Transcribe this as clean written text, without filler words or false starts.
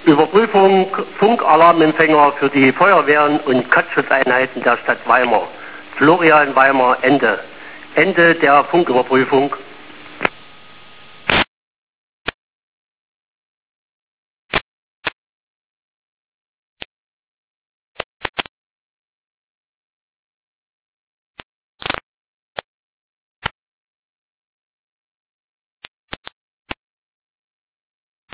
Überprüfung Funkalarmempfänger für die Feuerwehren und Katzschutzeinheiten der Stadt Weimar. Florian Weimar, Ende. Ende der Funküberprüfung.